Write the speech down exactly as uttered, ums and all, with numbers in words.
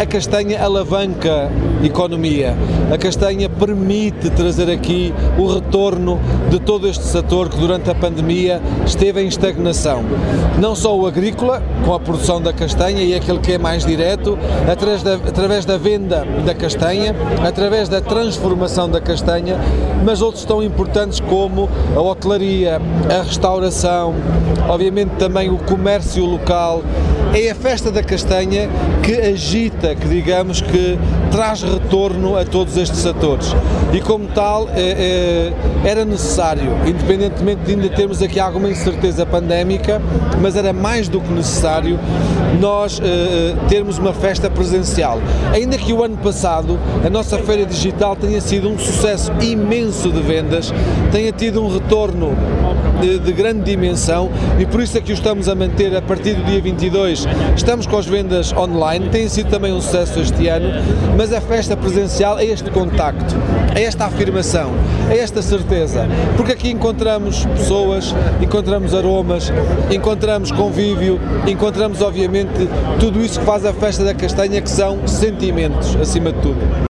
A castanha alavanca economia, a castanha permite trazer aqui o retorno de todo este setor que durante a pandemia esteve em estagnação. Não só o agrícola, com a produção da castanha e aquele que é mais direto, através da, através da venda da castanha, através da transformação da castanha, mas outros tão importantes como a hotelaria, a restauração, obviamente também o comércio local. É a festa da castanha que agita, que digamos que traz retorno a todos estes setores e como tal é, é, era necessário, independentemente de ainda termos aqui alguma incerteza pandémica, mas era mais do que necessário nós é, termos uma festa presencial. Ainda que o ano passado a nossa feira digital tenha sido um sucesso imenso de vendas, tenha tido um retorno de, de grande dimensão e por isso é que o estamos a manter a partir do dia vinte e dois. Estamos com as vendas online, tem sido também um sucesso este ano, mas a festa presencial é este contacto, é esta afirmação, é esta certeza, porque aqui encontramos pessoas, encontramos aromas, encontramos convívio, encontramos obviamente tudo isso que faz a festa da castanha, que são sentimentos, acima de tudo.